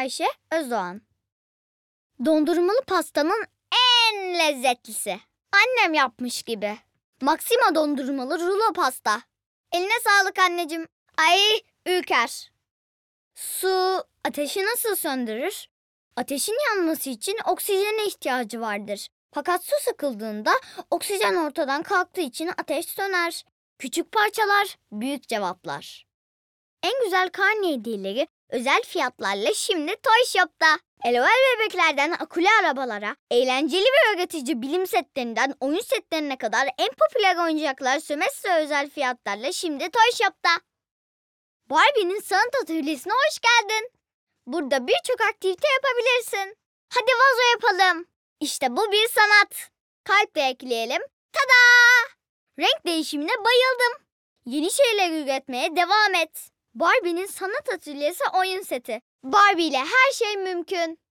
Ayşe Özdoğan. Dondurmalı pastanın en lezzetlisi. Annem yapmış gibi. Maxima dondurmalı rulo pasta. Eline sağlık anneciğim. Ay Ülker. Su ateşi nasıl söndürür? Ateşin yanması için oksijene ihtiyacı vardır. Fakat su sıkıldığında oksijen ortadan kalktığı için ateş söner. Küçük parçalar, büyük cevaplar. En güzel karne hediyeleri özel fiyatlarla şimdi Toy Shop'ta. LOL bebeklerden akülü arabalara, eğlenceli ve öğretici bilim setlerinden oyun setlerine kadar en popüler oyuncaklar sömestr özel fiyatlarla şimdi Toy Shop'ta. Barbie'nin sanat atölyesine hoş geldin. Burada birçok aktivite yapabilirsin. Hadi vazo yapalım. İşte bu bir sanat. Kalp de ekleyelim. Tada! Renk değişimine bayıldım. Yeni şeyler üretmeye devam et. Barbie'nin sanat atölyesi oyun seti. Barbie ile her şey mümkün.